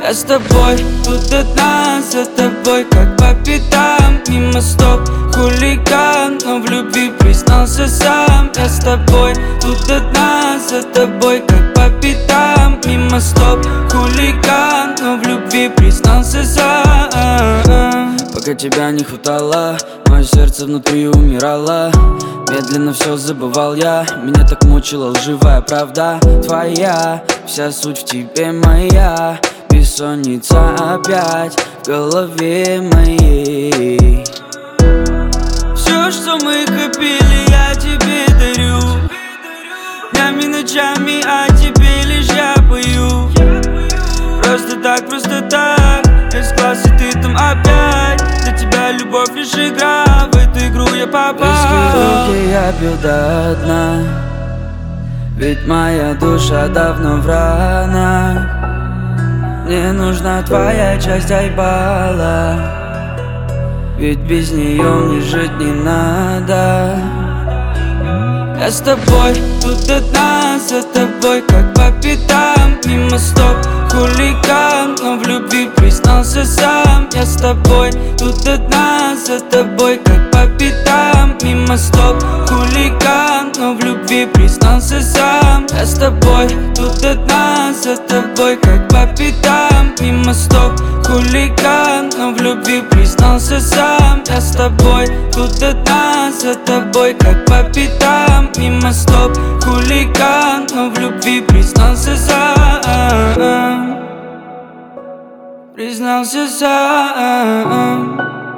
Я с тобой, тут одна, за тобой, как по пятам. Мимо стоп, хулиган, но в любви признался сам. Я с тобой, тут одна, за тобой, как по пятам. Мимо стоп, хулиган, но в любви признался сам. Пока тебя не хватало, мое сердце внутри умирало. Медленно все забывал я, меня так мучила лживая правда твоя. Вся суть в тебе моя, бессонница опять в голове моей. Все, что мы копили, я тебе дарю. Днями, ночами, а тебе лишь я пою. Просто так, из класса ты там опять. Для тебя любовь лишь игра, в эту игру я попал. Виски в руки я пью до дна, ведь моя душа давно в ранах. Мне нужна твоя часть айбала, ведь без нее мне жить не надо. Я с тобой, тут одна, за тобой, как по пятам. Мимо стоп, хулиган, но в любви признался сам. Я с тобой, тут одна, за тобой, как по пятам. Мимо стоп, хулиган, но в любви признался сам. Я с тобой, тут одна, за тобой, как по пятам. Мимо стоп, хулиган, но в любви признался сам. Я с тобой, тут одна, за тобой, как по пятам. Мимо стоп, хулиган, но в любви признался сам. Признался сам.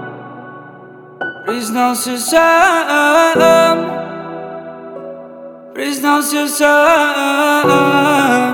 Признался сам. Признался сам.